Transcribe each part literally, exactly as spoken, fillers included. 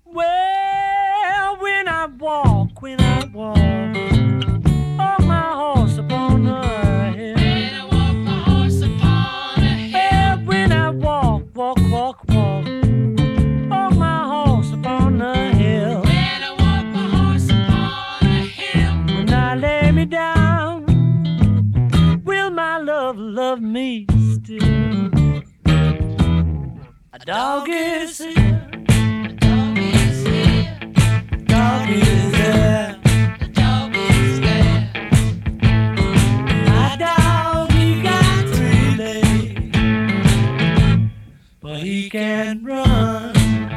Well, when I walk, when I walk on my horse upon the hill. When I walk my horse upon a hill. Yeah, when I walk, walk, walk, walk on my horse upon the hill. When I walk my horse upon a hill. When I lay me down, will my love love me still? A dog is here. Dog is here. Dog is there. The dog is there. My dog, he got three legs, but he can't run.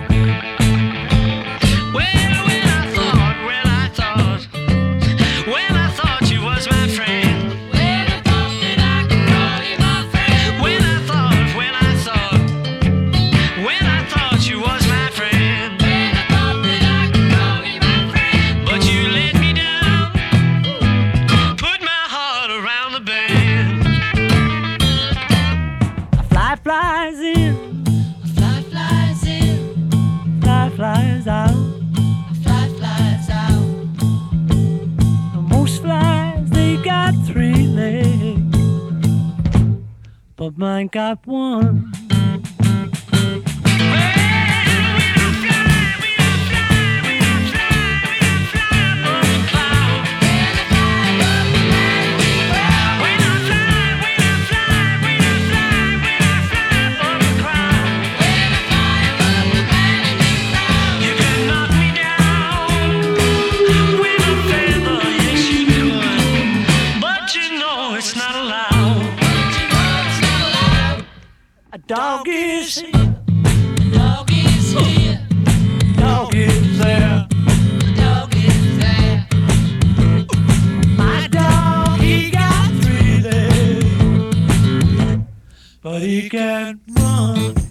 Well, when I thought, when I thought, when I thought you was my friend. When I thought that I could call you my friend. When I thought, when I thought, when I thought you was my friend. When I thought that I could call you my friend. But you let me down, put my heart around the bend. A fly flies in, A fly flies in. fly flies out. A fly flies out. Most flies, they got three legs, but mine got one. It's not allowed. A dog is here, Dog is here. dog is there. The dog is there. My dog, he got three legs, but he can't run.